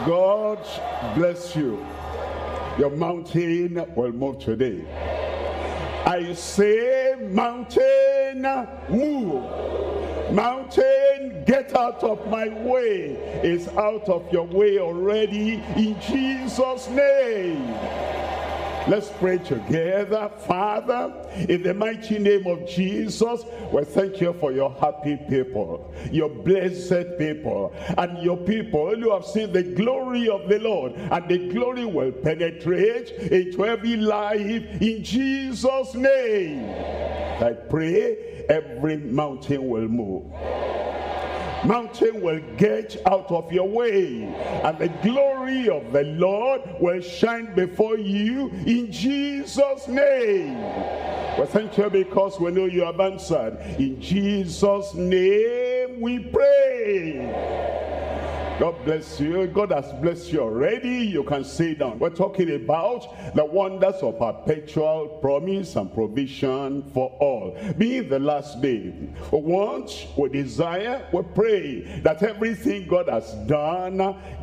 God bless you. Your mountain will move today. I say, mountain, move. Mountain, get out of my way. It's out of your way already in Jesus' name. Let's pray together. Father, in the mighty name of Jesus, we thank you for your happy people, your blessed people, and your people who have seen the glory of the Lord, and the glory will penetrate into every life in Jesus' name. I pray every mountain will move. Mountain will get out of your way, and the glory of the Lord will shine before you in Jesus' name. We thank you because we know you have answered. In Jesus' name we pray. God bless you. God has blessed you already. You can sit down. We're talking about the wonders of perpetual promise and provision for all. Being the last day, we want, we desire, we pray that everything God has done,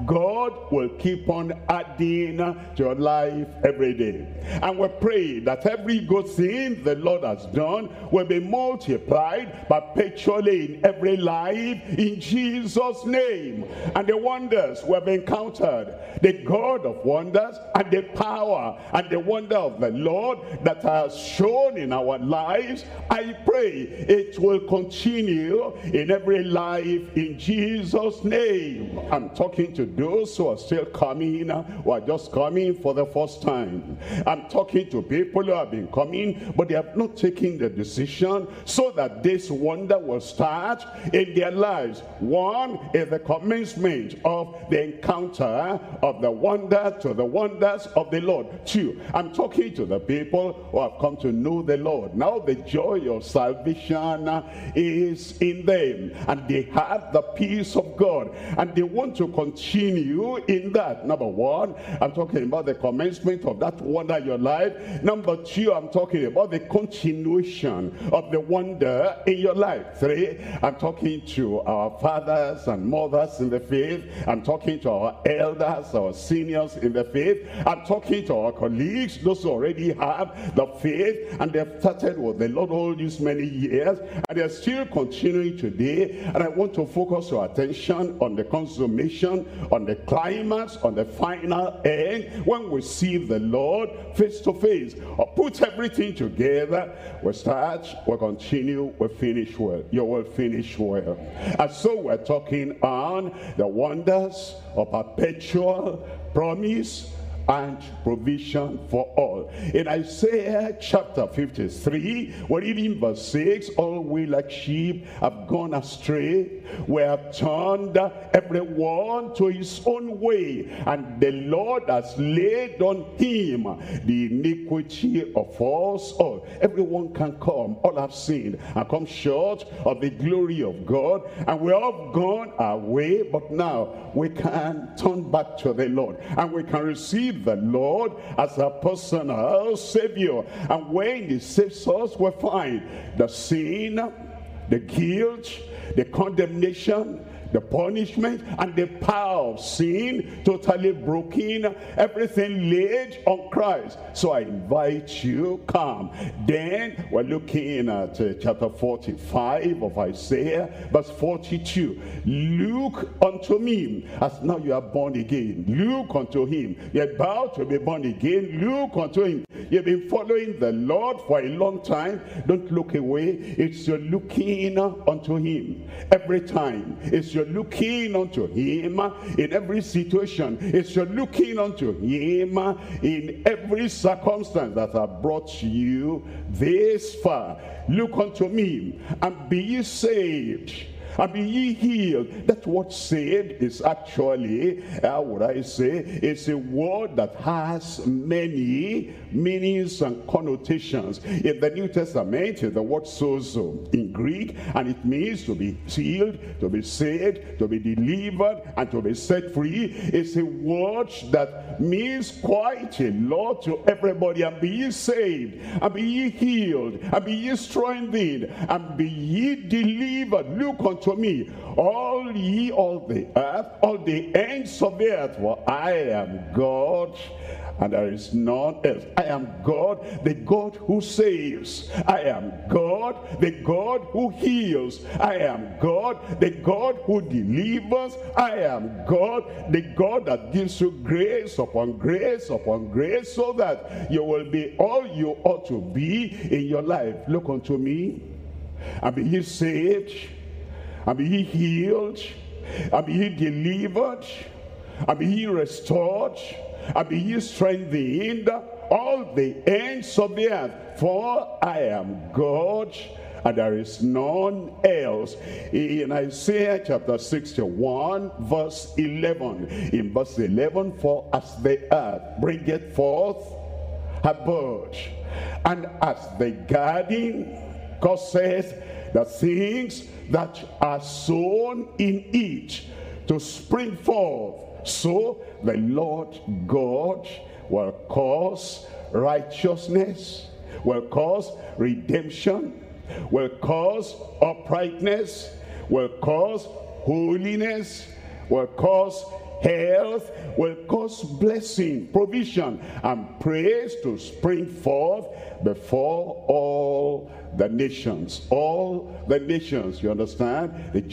God will keep on adding to your life every day. And we pray that every good thing the Lord has done will be multiplied perpetually in every life in Jesus' name. And the wonders we have encountered, the God of wonders and the power and the wonder of the Lord that has shown in our lives, I pray it will continue in every life in Jesus' name. I'm talking to those who are still coming, who are just coming for the first time. I'm talking to people who have been coming, but they have not taken the decision so that this wonder will start in their lives. One is the commencement of the encounter of the wonder to the wonders of the Lord. Two, I'm talking to the people who have come to know the Lord. Now the joy of salvation is in them, and they have the peace of God, and they want to continue in that. Number one, I'm talking about the commencement of that wonder in your life. Number two, I'm talking about the continuation of the wonder in your life. Three, I'm talking to our fathers and mothers in the faith. I'm talking to our elders, our seniors in the faith. I'm talking to our colleagues, those who already have the faith, and they've started with the Lord all these many years, and they're still continuing today. And I want to focus your attention on the consummation, on the climax, on the final end, when we see the Lord face to face. Or put everything together. We start, we continue, we finish well. You will finish well. And so we're talking on the wonders of perpetual promise and provision for all. In Isaiah chapter 53, we're reading verse 6, all we like sheep have gone astray. We have turned everyone to his own way, and the Lord has laid on him the iniquity of us all. Everyone can come, all have sinned and come short of the glory of God, and we have gone our way, but now we can turn back to the Lord, and we can receive the Lord as a personal Savior. And when he saves us, we find the sin, the guilt, the condemnation, the punishment, and the power of sin totally broken, everything laid on Christ. So I invite you, come. Then we're looking at chapter 45 of Isaiah, verse 42. Look unto me, as now you are born again. Look unto him. You're about to be born again. Look unto him. You've been following the Lord for a long time. Don't look away. It's your looking unto him every time. It's your looking unto him in every situation. It's your looking unto him in every circumstance that have brought you this far. Look unto me and be ye saved, and be ye healed. That word saved is actually, how would I say, it's a word that has many meanings and connotations. In the New Testament, the word sozo in Greek, and it means to be healed, to be saved, to be delivered, and to be set free. It's a word that means quite a lot to everybody. And be ye saved, and be ye healed, and be ye strengthened, and be ye delivered. Look unto unto me, all ye, all the earth, all the ends of the earth, for I am God, and there is none else. I am God, the God who saves. I am God, the God who heals. I am God, the God who delivers. I am God, the God that gives you grace upon grace upon grace, so that you will be all you ought to be in your life. Look unto me, and be ye saved, and be ye healed, and be ye delivered, and be ye restored, and be ye strengthened, all the ends of the earth, for I am God, and there is none else. In Isaiah chapter 61 verse 11, in verse 11, for as the earth bringeth forth her bud, and as the garden causeth the things that are sown in it to spring forth, so the Lord God will cause righteousness, will cause redemption, will cause uprightness, will cause holiness, will cause health, will cause blessing, provision, and praise to spring forth before all the nations. All the nations, you understand? The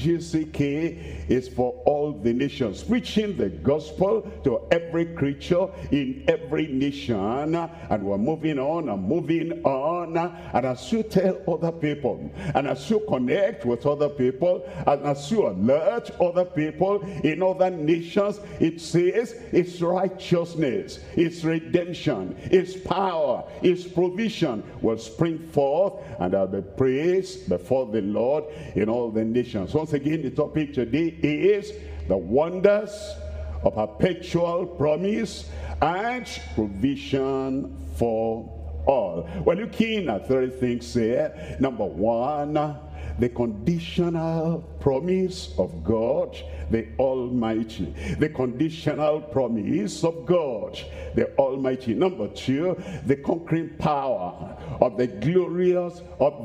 GCK is for all the nations, preaching the gospel to every creature in every nation. And we're moving on and moving on. And as you tell other people, and as you connect with other people, and as you alert other people in other nations, it says its righteousness, its redemption, its power, its provision will spring forth, and there'll be praise before the Lord in all the nations. Once again, the topic today is the wonders of perpetual promise and provision for all. We're looking at three things here. Number one, the conditional promise of God the Almighty. The conditional promise of God the Almighty. Number two, the conquering power of the glorious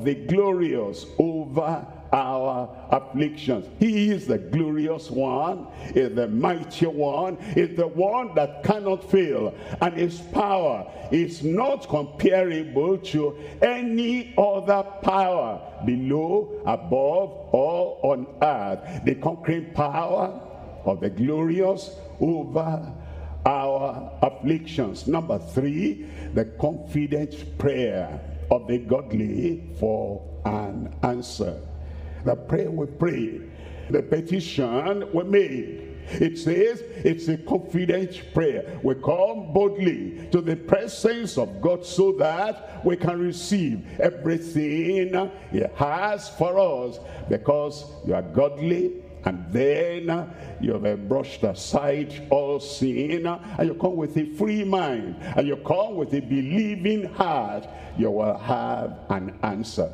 over our afflictions. He is the glorious one, is the mighty one, is the one that cannot fail, and his power is not comparable to any other power below, above, or on earth. The conquering power of the glorious over our afflictions. Number three, the confident prayer of the godly for an answer. The prayer we pray, the petition we made. It says it's a confident prayer. We come boldly to the presence of God so that we can receive everything he has for us, because you are godly, and then you have brushed aside all sin, and you come with a free mind, and you come with a believing heart. You will have an answer.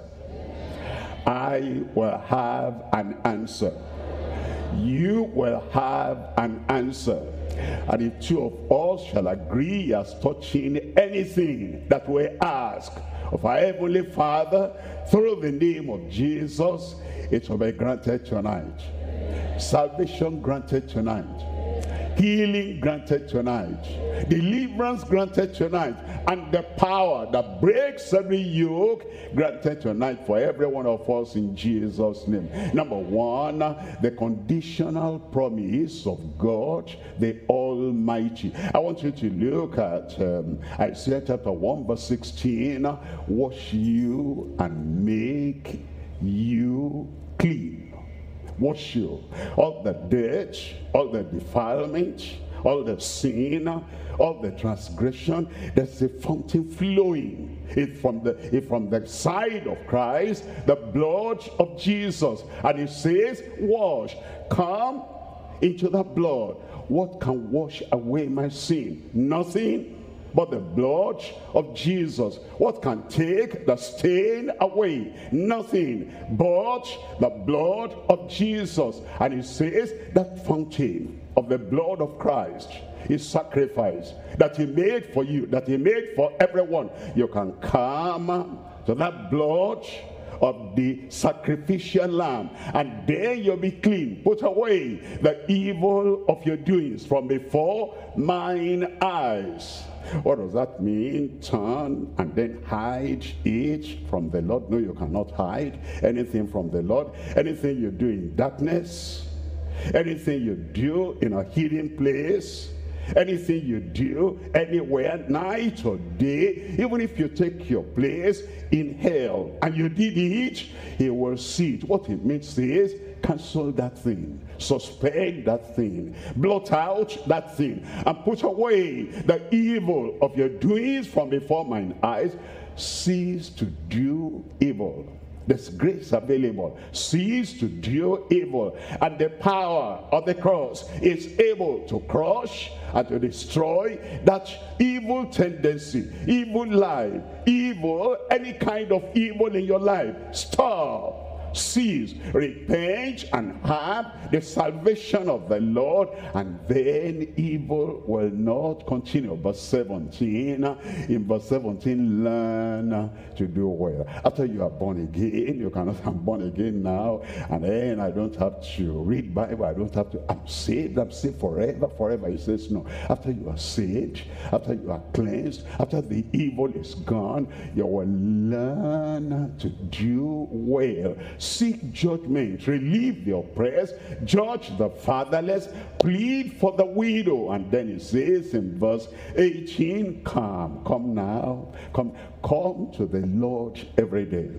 I will have an answer. You will have an answer. And if two of us shall agree as touching anything that we ask of our Heavenly Father through the name of Jesus, it will be granted tonight. Salvation granted tonight. Healing granted tonight. Deliverance granted tonight. And the power that breaks every yoke granted tonight for every one of us in Jesus' name. Number one, the conditional promise of God the Almighty. I want you to look at Isaiah chapter 1 verse 16. Wash you and make you clean. Wash you. All the dirt, all the defilement, all the sin, all the transgression, there's a fountain flowing. It's from the side of Christ, the blood of Jesus. And it says, wash. Come into the blood. What can wash away my sin? Nothing but the blood of Jesus. What can take the stain away? Nothing but the blood of Jesus. And it says that fountain of the blood of Christ, his sacrifice that he made for you, that he made for everyone. You can come to that blood of the sacrificial lamb, and then you'll be clean. Put away the evil of your doings from before mine eyes. What does that mean? Turn and then hide it from the Lord. No, you cannot hide anything from the Lord. Anything you do in darkness, anything you do in a hidden place, anything you do anywhere, night or day, even if you take your place in hell and you did it, he will see it. What it means is, cancel that thing, suspect that thing, blot out that thing, and put away the evil of your doings from before mine eyes. Cease to do evil. There's grace available. Cease to do evil, and the power of the cross is able to crush and to destroy that evil tendency, evil life, evil, any kind of evil in your life. Stop. Cease, repent, and have the salvation of the Lord, and then evil will not continue. Verse 17, in verse 17, learn to do well. After you are born again, you cannot, I'm born again now, and then I don't have to read Bible, I don't have to, I'm saved forever. He says no. After you are saved, after you are cleansed, after the evil is gone, you will learn to do well. Seek judgment, relieve the oppressed, judge the fatherless, plead for the widow. And then it says in verse 18, come now, come to the Lord every day.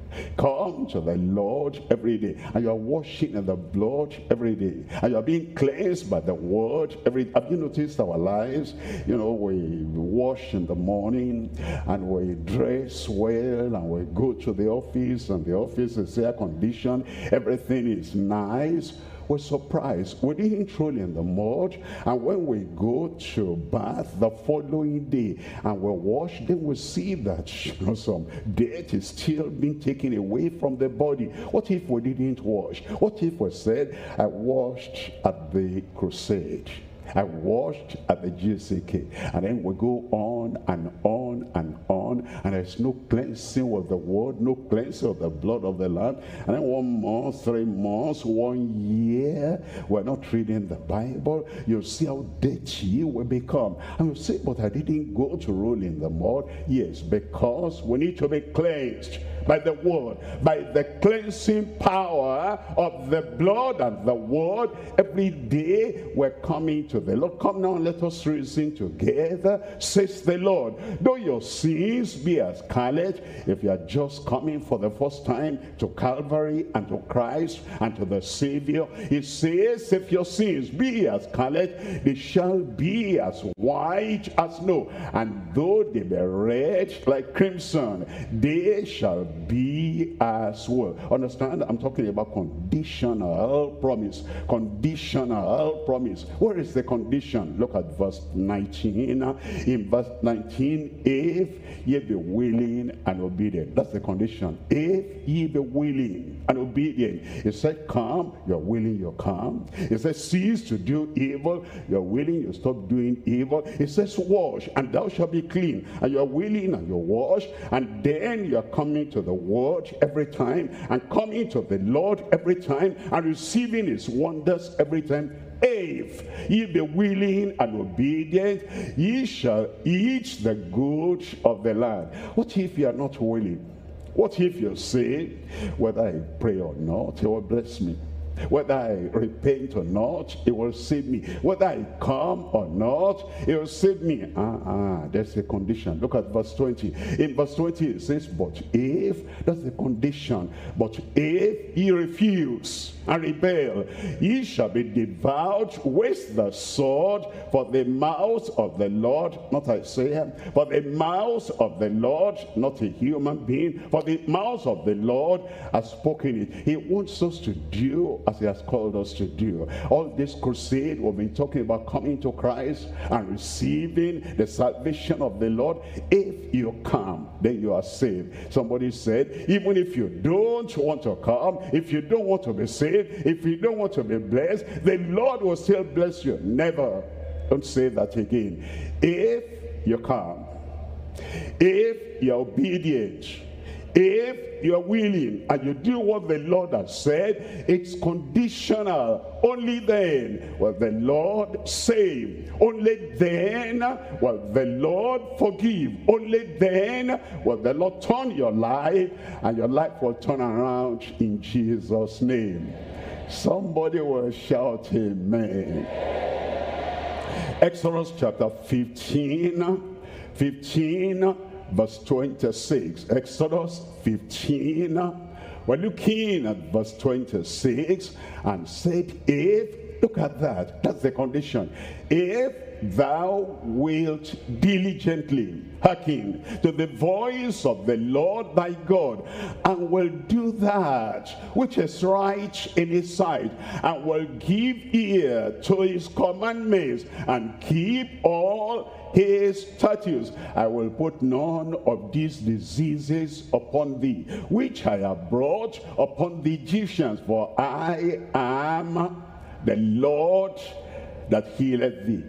Come to the Lord every day, and you are washing in the blood every day, and you are being cleansed by the word every day. Have you noticed our lives? You know, we wash in the morning, and we dress well, and we go to the office, and the office is air conditioned, everything is nice. We're surprised. We didn't roll in the mud, and when we go to bath the following day and we wash, then we see that some dirt is still being taken away from the body. What if we didn't wash? What if we said, I washed at the crusade, I washed at the GCK, and then we go on and on and on, and there's no cleansing with the word, no cleansing of the blood of the Lamb, and then 1 month, 3 months, 1 year, we're not reading the Bible. You'll see how dirty we become, and you'll say, but I didn't go to roll in the mud. Yes, because we need to be cleansed by the word, by the cleansing power of the blood and the word. Every day we're coming to the Lord. Come now, let us reason together, says the Lord. Though your sins be as scarlet, if you are just coming for the first time to Calvary and to Christ and to the Savior, he says, if your sins be as scarlet, they shall be as white as snow, and though they be red like crimson, they shall be as well. Understand? I'm talking about conditional promise. Conditional promise. Where is the condition? Look at verse 19. In verse 19, if ye be willing and obedient. That's the condition. If ye be willing and obedient. He said, come, you're willing, you come. He said, cease to do evil, you're willing, you stop doing evil. He says, wash, and thou shalt be clean. And you're willing and you wash, and then you're coming to the word every time, and coming to the Lord every time, and receiving his wonders every time. If ye be willing and obedient, ye shall eat the good of the land. What if you are not willing? What if you say, whether I pray or not, he will bless me? Whether I repent or not, it will save me. Whether I come or not, it will save me. There's a condition. Look at verse 20. In verse 20 it says, but if, that's the condition, but if ye refuse and rebel, ye shall be devoured with the sword, for the mouth of the Lord, not Isaiah, for the mouth of the Lord, not a human being, for the mouth of the Lord has spoken it. He wants us to do as he has called us to do. All this crusade, we've been talking about coming to Christ and receiving the salvation of the Lord. If you come, then you are saved. Somebody said, even if you don't want to come, if you don't want to be saved, if you don't want to be blessed, the Lord will still bless you. Never. Don't say that again. If you come, if you're obedient, If you're willing and you do what the Lord has said, it's conditional. Only then will the Lord save. Only then will the Lord forgive. Only then will the Lord turn your life, and your life will turn around in Jesus' name. Somebody will shout amen. Exodus chapter 15 verse 26. Exodus 15, we're looking at verse 26, and said, if, look at that, that's the condition, if thou wilt diligently hearken to the voice of the Lord thy God, and will do that which is right in his sight, and will give ear to his commandments, and keep all his statutes, I will put none of these diseases upon thee, which I have brought upon the Egyptians, for I am the Lord that healeth thee.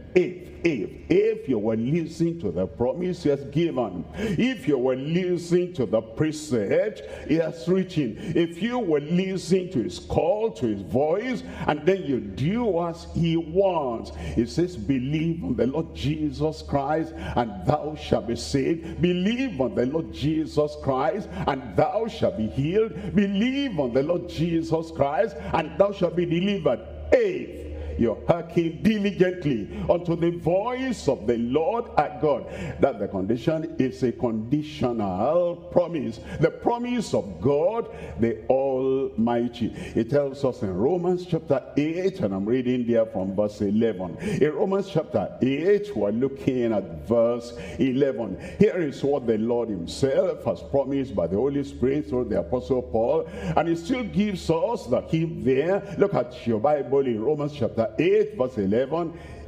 If you were listening to the promise he has given, if you were listening to the precept he has written, if you were listening to his call, to his voice, and then you do as he wants, he says, believe on the Lord Jesus Christ and thou shalt be saved. Believe on the Lord Jesus Christ and thou shalt be healed. Believe on the Lord Jesus Christ and thou shalt be delivered. If you hearken diligently unto the voice of the Lord our God. That the condition is a conditional promise. The promise of God, the Almighty. It tells us in Romans chapter 8, and I'm reading there from verse 11. In Romans chapter 8, we're looking at verse 11. Here is what the Lord himself has promised by the Holy Spirit through the Apostle Paul, and he still gives us the hint there. Look at your Bible in Romans chapter 8 verse 11.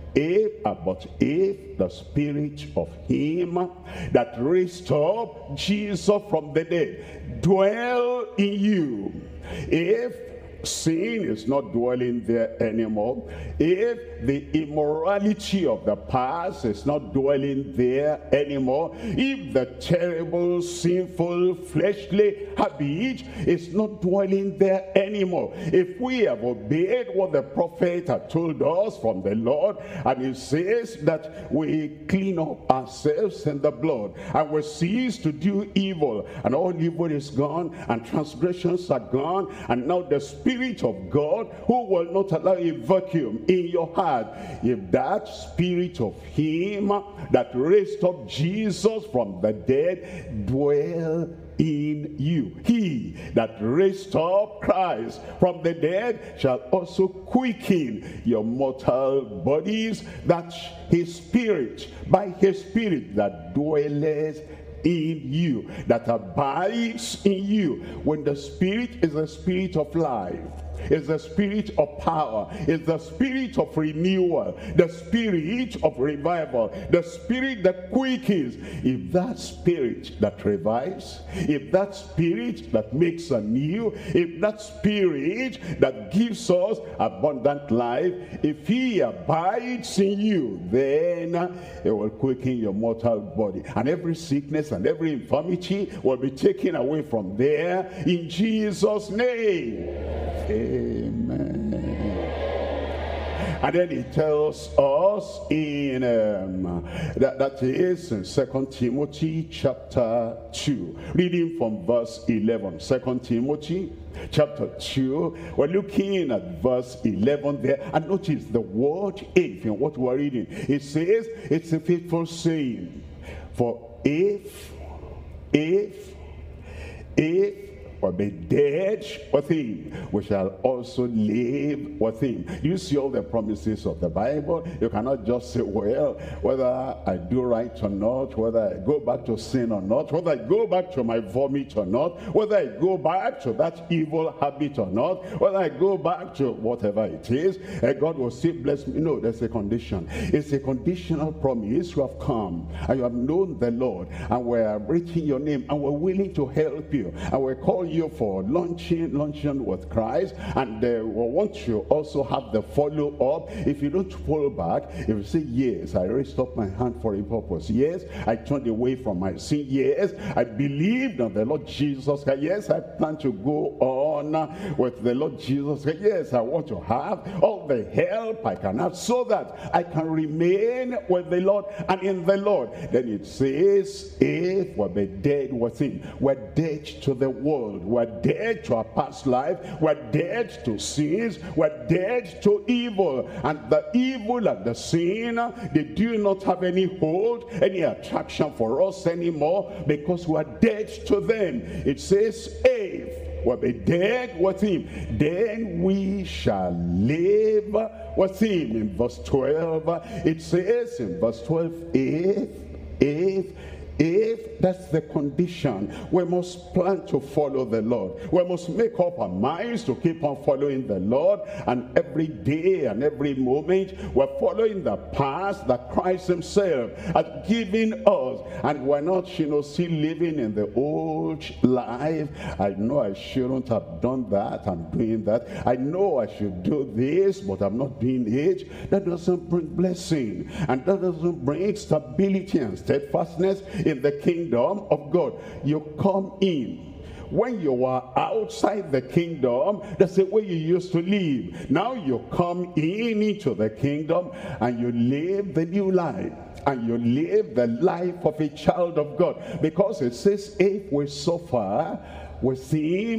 But if the spirit of him that raised up Jesus from the dead dwell in you, if sin is not dwelling there anymore, if the immorality of the past is not dwelling there anymore, if the terrible, sinful, fleshly habit is not dwelling there anymore, if we have obeyed what the prophet had told us from the Lord, and he says that we clean up ourselves in the blood, and we cease to do evil, and all evil is gone, and transgressions are gone, and now the Spirit of God, who will not allow a vacuum in your heart, if that Spirit of him that raised up Jesus from the dead dwell in you, he that raised up Christ from the dead shall also quicken your mortal bodies, that his Spirit, by his Spirit that dwelleth in you, that abides in you. When the Spirit is the Spirit of life, is the Spirit of power, is the Spirit of renewal, the Spirit of revival, the Spirit that quickens. If that Spirit that revives, if that Spirit that makes anew, if that Spirit that gives us abundant life, if he abides in you, then it will quicken your mortal body, and every sickness and every infirmity will be taken away from there in Jesus' name. Amen. And then he tells us in that is in 2 Timothy chapter 2, reading from verse 11. 2 Timothy chapter 2, we're looking at verse 11 there, and notice the word if in what we're reading. It says it's a faithful saying, for if or be dead with him, we shall also live with him. You see all the promises of the Bible. You cannot just say, well, whether I do right or not, whether I go back to sin or not, whether I go back to my vomit or not, whether I go back to that evil habit or not, whether I go back to whatever it is, God will still bless me. No, there's a condition. It's a conditional promise. You have come and you have known the Lord, and we're breathing your name, and we're willing to help you, and we call call you for luncheon with Christ, and we want you also have the follow-up. If you don't follow back, if you say, yes, I raised up my hand for a purpose, yes, I turned away from my sin, yes, I believed on the Lord Jesus, yes, I plan to go on with the Lord Jesus, yes, I want to have all the help I can have so that I can remain with the Lord and in the Lord. Then it says, if we're dead with him, we're dead to the world, we're dead to our past life, we're dead to sins, we're dead to evil, and the evil and the sin, they do not have any hold, any attraction for us anymore, because we're dead to them. It says, if we'll be dead with him, then we shall live with him. In verse 12, it says in verse 12, if that's the condition, we must plan to follow the Lord. We must make up our minds to keep on following the Lord, and every day and every moment we're following the path that Christ himself has given us, and we're not still living in the old life. I know I shouldn't have done that, I'm doing that. I know I should do this, but I'm not doing it. That doesn't bring blessing, and that doesn't bring stability and steadfastness in the kingdom of God. You come in. When you are outside the kingdom, that's the way you used to live. Now you come in into the kingdom and you live the new life. And you live the life of a child of God. Because it says, if we suffer with him,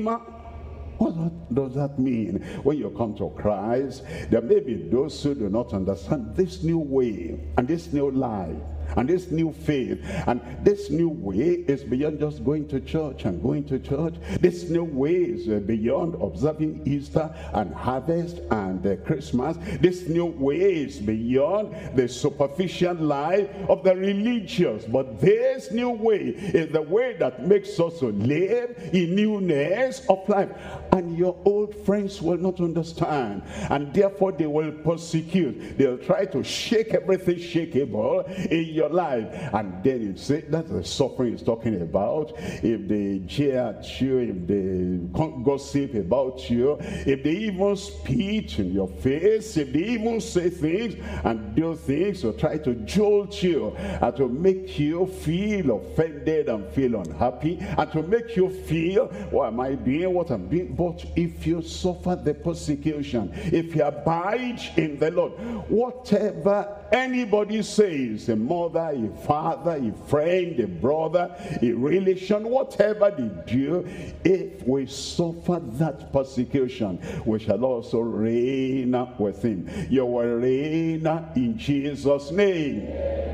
what does that mean? When you come to Christ, there may be those who do not understand this new way and this new life and this new faith, and this new way is beyond just going to church and going to church. This new way is beyond observing Easter and harvest and Christmas. This new way is beyond the superficial life of the religious, but this new way is the way that makes us to live in newness of life. And your old friends will not understand, and therefore they will persecute. They'll try to shake everything shakeable in your life. And then you say, that's the suffering he's talking about. If they jeer at you, if they gossip about you, if they even spit in your face, if they even say things and do things to try to jolt you and to make you feel offended and feel unhappy, and to make you feel, what am I doing, what I'm doing? But if you suffer the persecution, if you abide in the Lord, whatever anybody says, a mother, a father, a friend, a brother, a relation, whatever they do, if we suffer that persecution, we shall also reign with him. You will reign in Jesus' name.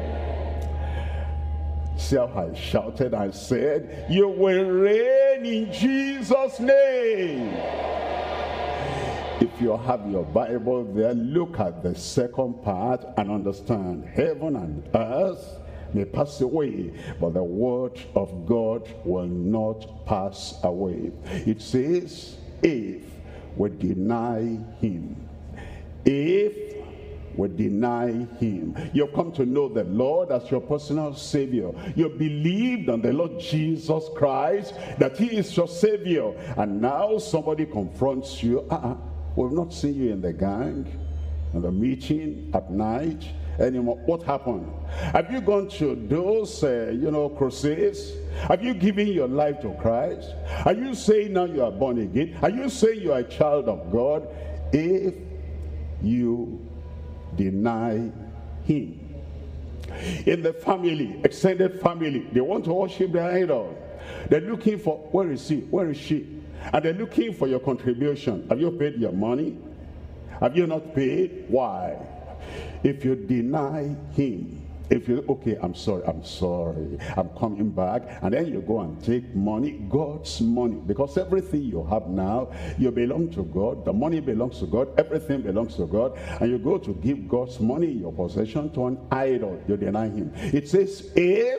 See how I shouted, I said, you will reign in Jesus' name. If you have your Bible there, look at the second part and understand. Heaven and earth may pass away, but the word of God will not pass away. It says, if we deny him, if we deny him. You've come to know the Lord as your personal Savior. You believed on the Lord Jesus Christ, that he is your Savior. And now somebody confronts you. We've not seen you in the gang, in the meeting, at night anymore. What happened? Have you gone to those, crusades? Have you given your life to Christ? Are you saying now you are born again? Are you saying you are a child of God? If you deny him. In the family, extended family, they want to worship the idol. They're looking for, where is he? Where is she? And they're looking for your contribution. Have you paid your money? Have you not paid? Why? If you deny him, if you, okay, I'm sorry, I'm coming back, and then you go and take money, God's money, because everything you have now, you belong to God, the money belongs to God, everything belongs to God, and you go to give God's money, your possession, to an idol, you deny him. It says, if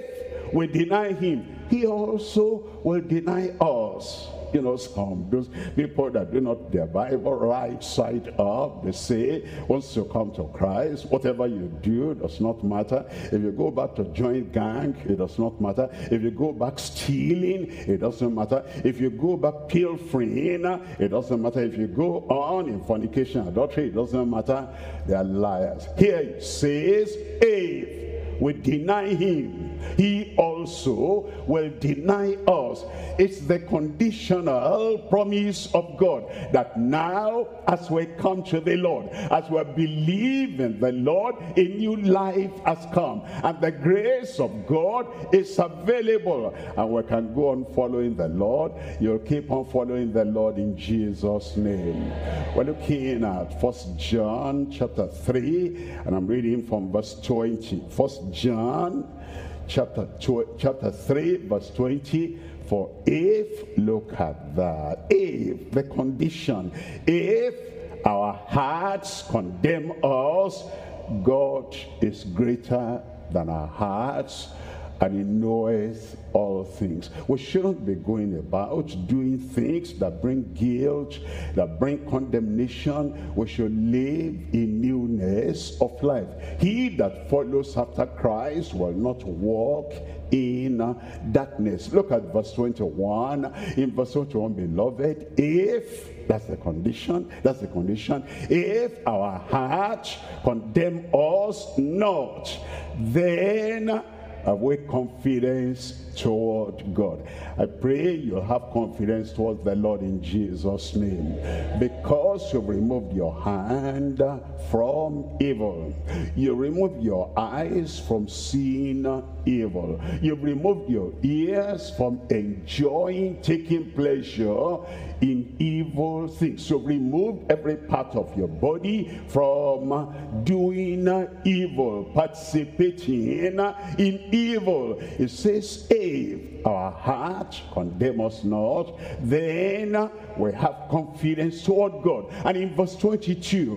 we deny him, he also will deny us. You know, some those people that do not their Bible right side up, they say, once you come to Christ, whatever you do does not matter. If you go back to join gang, it does not matter. If you go back stealing, it doesn't matter. If you go back pilfering, it doesn't matter. If you go on in fornication, adultery, it doesn't matter. They are liars. Here it says, if we deny him, he also will deny us. It's the conditional promise of God that now, as we come to the Lord, as we believe in the Lord, a new life has come, and the grace of God is available, and we can go on following the Lord. You'll keep on following the Lord in Jesus' name. We're looking at 1 John chapter 3, and I'm reading from verse 20. 1 John chapter 3 verse 20. For if, look at that, if, the condition, if our hearts condemn us, God is greater than our hearts, and he knoweth all things. We shouldn't be going about doing things that bring guilt, that bring condemnation. We should live in newness of life. He that follows after Christ will not walk in darkness. Look at verse 21. In verse 21, beloved, if, that's the condition, if our hearts condemn us not, then have we confidence toward God. I pray you'll have confidence toward the Lord in Jesus' name, because you've removed your hand from evil. You removed your eyes from seeing evil. You've removed your ears from enjoying, taking pleasure in evil things. You've removed every part of your body from doing evil, participating in evil. It says, if our heart condemn us not, then we have confidence toward God. And in verse 22,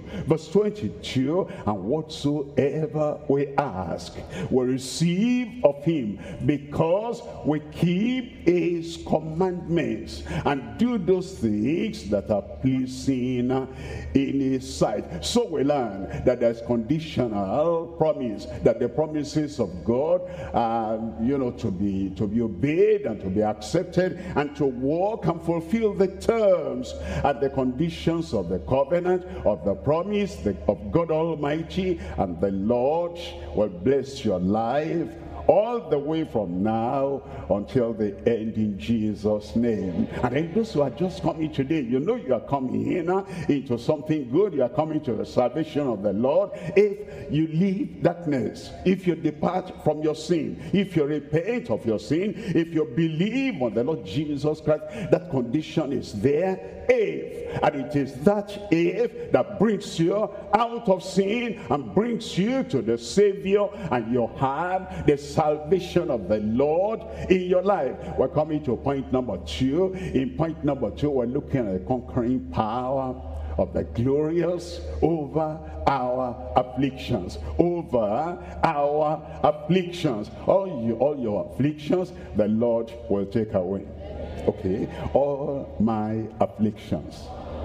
and whatsoever we ask, we receive of him, because we keep his commandments and do those things that are pleasing in his sight. So we learn that there's conditional promise, that the promises of God are, to be obeyed and to be accepted, and to walk and fulfill the terms and the conditions of the covenant, of the promise of God Almighty, and the Lord will bless your life all the way from now until the end in Jesus' name. And then those who are just coming today, you are coming into something good. You are coming to the salvation of the Lord. If you leave darkness, if you depart from your sin, if you repent of your sin, if you believe on the Lord Jesus Christ, that condition is there. If, and it is that if that brings you out of sin and brings you to the Savior, and you have the salvation of the Lord in your life. We're coming to point number 2. In point number 2, we're looking at the conquering power of the glorious over our afflictions. Over our afflictions. All your afflictions, the Lord will take away. Okay, all my afflictions,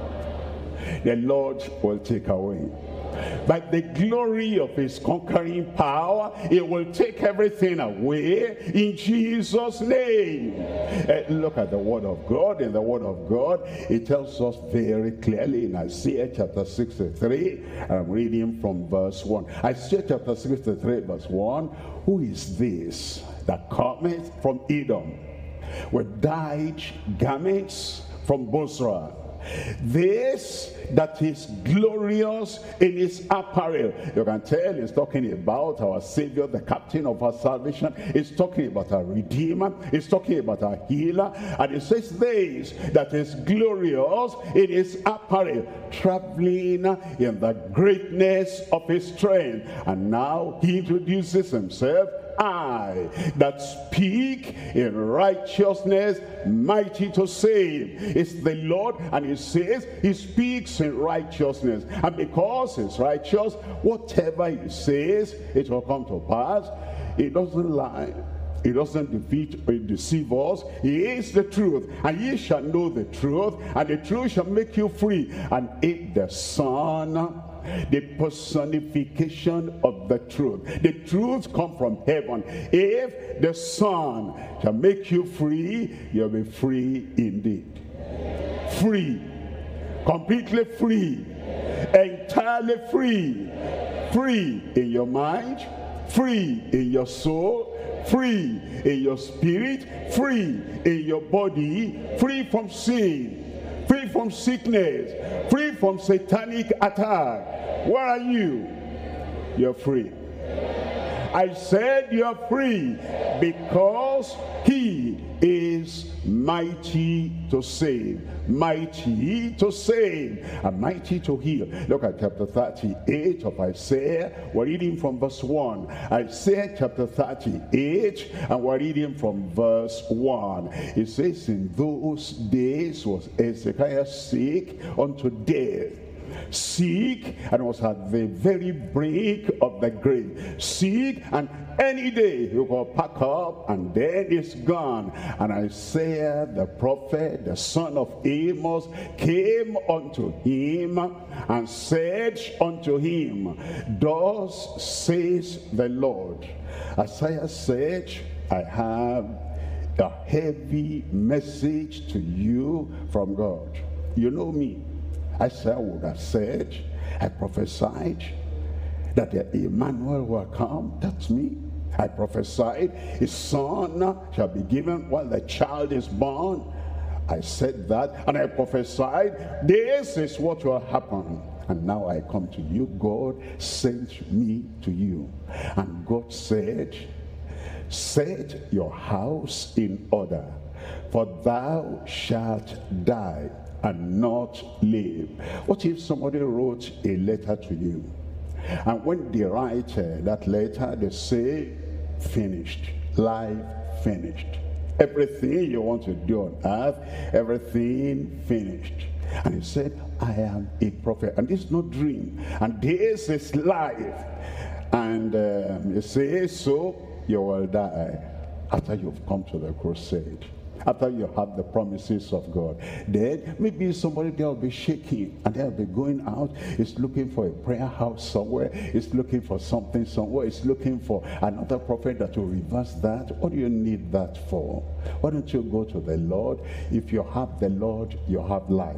the Lord will take away. By the glory of his conquering power, it will take everything away in Jesus' name. Look at the word of God. In the word of God, it tells us very clearly in Isaiah chapter 63. I'm reading from verse 1. Isaiah chapter 63 verse 1. Who is this that cometh from Edom with dyed garments from Bozrah? This that is glorious in his apparel. You can tell he's talking about our Savior, the captain of our salvation. He's talking about our Redeemer. He's talking about our healer. And it says this that is glorious in his apparel, traveling in the greatness of his strength. And now he introduces himself. I that speak in righteousness, mighty to save. It's the Lord, and he says he speaks in righteousness, and because he's righteous, whatever he says, it will come to pass. He doesn't lie. He doesn't deceive us. He is the truth. And ye shall know the truth, and the truth shall make you free. And if the Son, the personification of the truth, the truth come from heaven, if the Son shall make you free, you'll be free indeed. Free, completely free, entirely free. Free in your mind, free in your soul, free in your spirit, free in your body, free from sin, free from sickness, free from satanic attack. Where are you? You're free. I said you're free because he is mighty to save, mighty to save, and mighty to heal. Look at chapter 38 of Isaiah. We're reading from verse 1. Isaiah chapter 38, and we're reading from verse 1. It says, in those days was Hezekiah sick unto death, sick, and was at the very brink of the grave. Sick, and any day he will pack up and then it's gone. And Isaiah the prophet, the son of Amos, came unto him and said unto him, thus says the Lord. Isaiah said, I have a heavy message to you from God. You know me. Isaiah would have said, I prophesied that Emmanuel will come. That's me. I prophesied his son shall be given while the child is born. I said that, and I prophesied this is what will happen. And now I come to you. God sent me to you. And God said, set your house in order, for thou shalt die and not live. What if somebody wrote a letter to you, and when they write that letter, they say, finished, life finished, everything you want to do on earth, everything finished. And he said, I am a prophet, and this is no dream, and this is life. And you say, so you will die after you've come to the crusade, after you have the promises of God. Then maybe somebody there will be shaking, and they'll be going out. It's looking for a prayer house somewhere. It's looking for something somewhere. It's looking for another prophet that will reverse that. What do you need that for? Why don't you go to the Lord? If you have the Lord, you have life.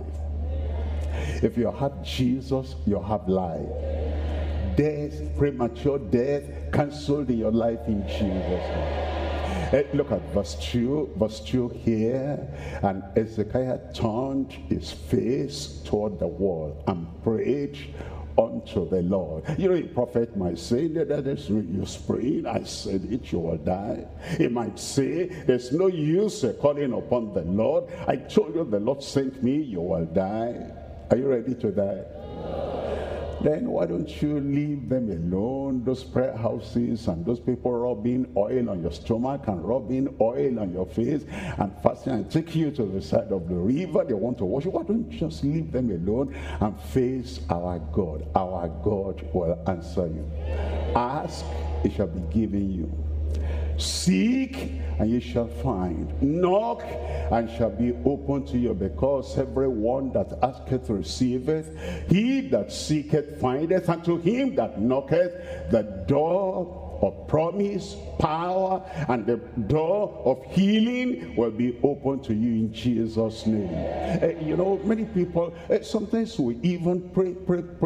If you have Jesus, you have life. Death, premature death, cancelled in your life in Jesus' name. Look at verse 2 here. And Hezekiah turned his face toward the wall and prayed unto the Lord. You know, a prophet might say, that is no use praying. I said it, you will die. He might say, there's no use calling upon the Lord. I told you the Lord sent me, you will die. Are you ready to die? Then why don't you leave them alone? Those prayer houses and those people rubbing oil on your stomach and rubbing oil on your face and fasting and take you to the side of the river. They want to worship. Why don't you just leave them alone and face our God? Our God will answer you. Ask, it shall be given you. Seek, and ye shall find. Knock, and shall be open to you, because everyone that asketh receiveth, he that seeketh findeth, and to him that knocketh the door of promise, power, and the door of healing will be open to you in Jesus' name. You know, many people, sometimes we even pray,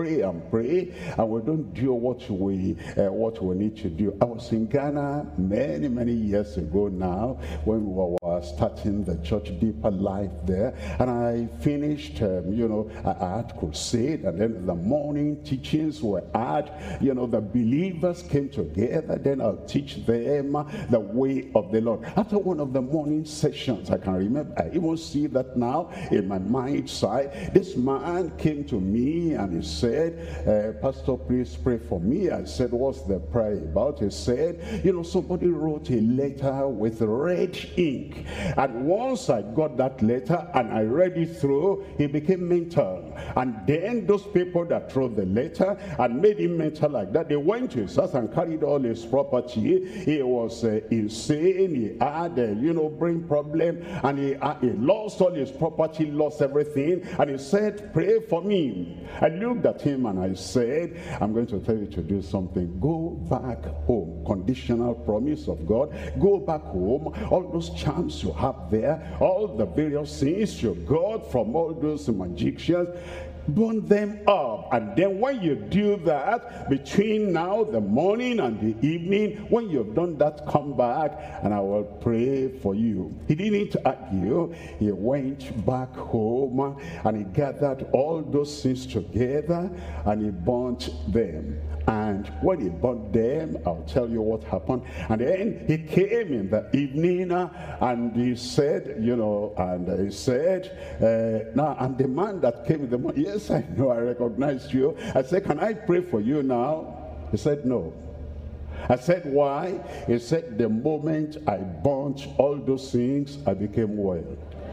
and we don't do what we need to do. I was in Ghana many years ago now, when we were starting the church Deeper Life there, and I finished, I had crusade, and then the morning teachings were at, the believers came together. Then I'll teach them the way of the Lord. After one of the morning sessions, I can remember, I even see that now in my mind side. This man came to me and he said, Pastor, please pray for me. I said, what's the prayer about? He said, somebody wrote a letter with red ink. sick. And once I got that letter and I read it through, he became mental. And then those people that wrote the letter and made him mental like that, they went to his house and carried all his property. He was insane. He had brain problem, and he lost all his property, lost everything. And he said, pray for me. I looked at him and I said, I'm going to tell you to do something. Go back home. Conditional promise of God. Go back home. All those charms you have there, all the various things you got from all those magicians, burn them up. And then when you do that, between now, the morning and the evening, when you've done that, come back and I will pray for you. He didn't argue. He went back home and he gathered all those things together and he burnt them. And when he burnt them, I'll tell you what happened. And then he came in the evening and he said, now I'm the man that came in the morning. Yes, I know, I recognized you. I said, can I pray for you now? He said, no. I said, why? He said, the moment I burnt all those things, I became well.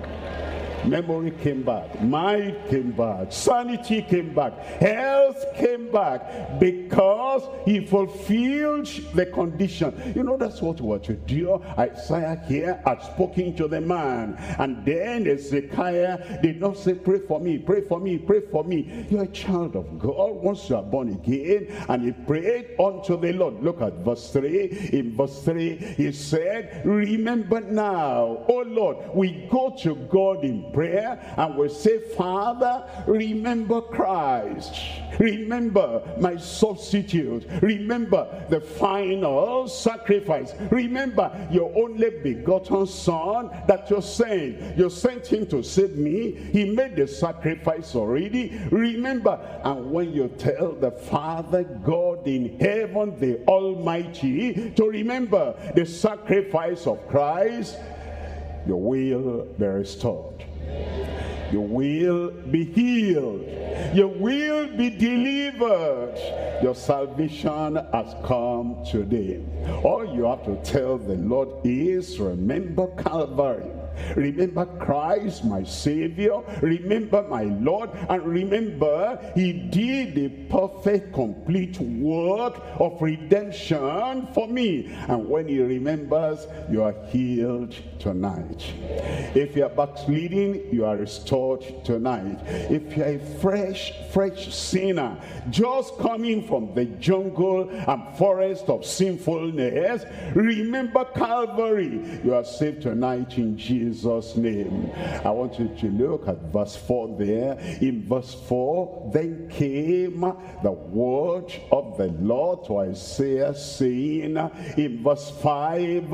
Memory came back, mind came back, sanity came back, health came back, because he fulfilled the condition. That's what we were to do. Isaiah here had spoken to the man, and then Ezekiah did not say, pray for me, pray for me, pray for me. You're a child of God once you are born again. And he prayed unto the Lord. Look at verse 3. In verse 3 he said, remember now, oh Lord. We go to God in prayer and we say, Father, remember Christ, remember my substitute, remember the final sacrifice, remember your only begotten son that you sent him to save me. He made the sacrifice already. Remember. And when you tell the Father God in heaven, the Almighty, to remember the sacrifice of Christ, you will be restored. You will be healed. You will be delivered. Your salvation has come today. All you have to tell the Lord is, remember Calvary. Remember Christ, my Savior. Remember my Lord. And remember, he did the perfect, complete work of redemption for me. And when he remembers, you are healed tonight. If you are backsliding, you are restored tonight. If you are a fresh sinner, just coming from the jungle and forest of sinfulness, remember Calvary. You are saved tonight in Jesus' name. I want you to look at verse 4 there. In verse 4, then came the word of the Lord to Isaiah, saying, in verse 5,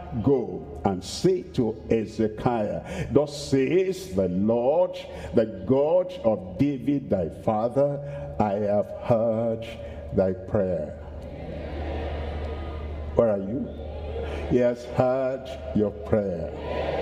go and say to Ezekiah, thus says the Lord, the God of David thy father, I have heard thy prayer. Where are you? He has heard your prayer.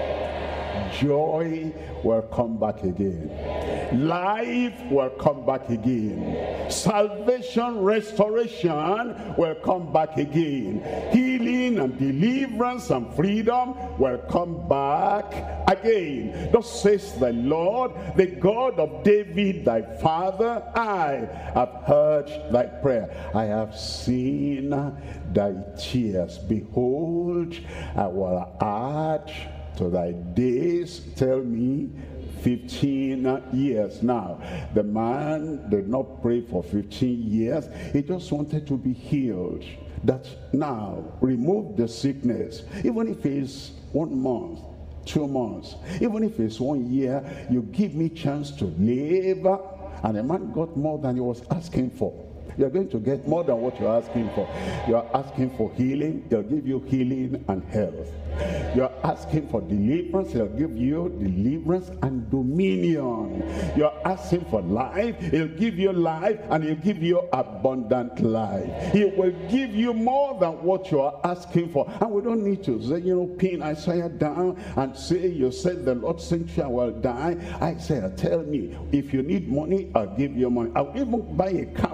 Joy will come back again. Life will come back again. Salvation, restoration will come back again. Healing and deliverance and freedom will come back again. Thus says the Lord, the God of David thy father, I have heard thy prayer. I have seen thy tears. Behold, I will add to thy days, tell me, 15 years. Now, the man did not pray for 15 years. He just wanted to be healed. That now, remove the sickness. Even if it's 1 month, 2 months, even if it's 1 year, you give me chance to live. And the man got more than he was asking for. You're going to get more than what you're asking for. You're asking for healing, he'll give you healing and health. You're asking for deliverance, he'll give you deliverance and dominion. You're asking for life, he'll give you life, and he'll give you abundant life. He will give you more than what you are asking for. And we don't need to say, pin Isaiah down and say, you said the Lord sent you, I will die. Isaiah, tell me, if you need money, I'll give you money. I'll even buy a car for you.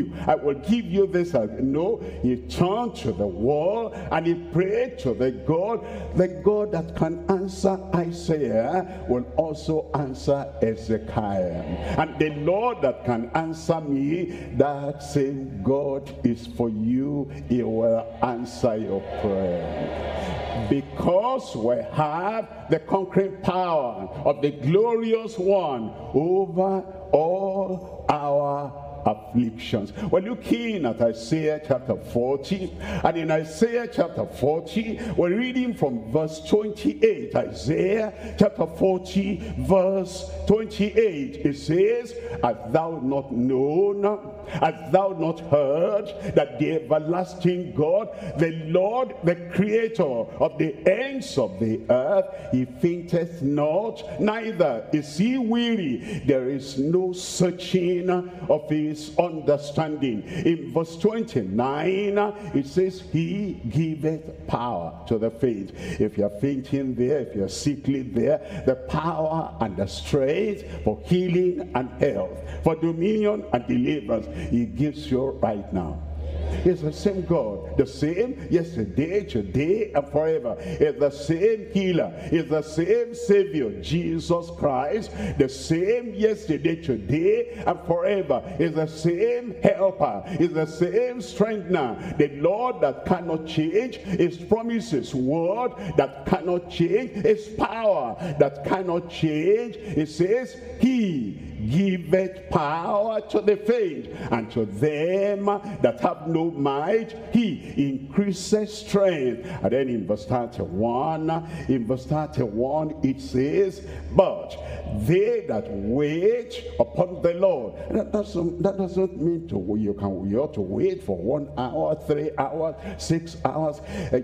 you. I will give you this. No, he turned to the wall and he prayed to the God that can answer Isaiah will also answer Ezekiah. And the Lord that can answer me, that same God is for you. He will answer your prayer. Because we have the conquering power of the glorious one over all our afflictions. We're looking at Isaiah chapter 40, and in Isaiah chapter 40 we're reading from verse 28. Isaiah chapter 40 verse 28, it says, "Hast thou not known, hast thou not heard, that the everlasting God, the Lord, the creator of the ends of the earth, he fainteth not, neither is he weary. There is no searching of his understanding." In verse 29 it says, "He giveth power to the faint." If you're fainting there, if you're sickly there, the power and the strength for healing and health, for dominion and deliverance, he gives you right now. It's the same God, the same yesterday, today, and forever. It's the same healer, it's the same Savior, Jesus Christ, the same yesterday, today, and forever. It's the same helper, it's the same strengthener, the Lord that cannot change, his promises, word that cannot change, his power that cannot change. It says, he giveth power to the faint, and to them that have no might he increases strength. And then in verse 31 it says, "But they that wait upon the Lord." That doesn't mean you ought to wait for 1 hour, 3 hours, 6 hours.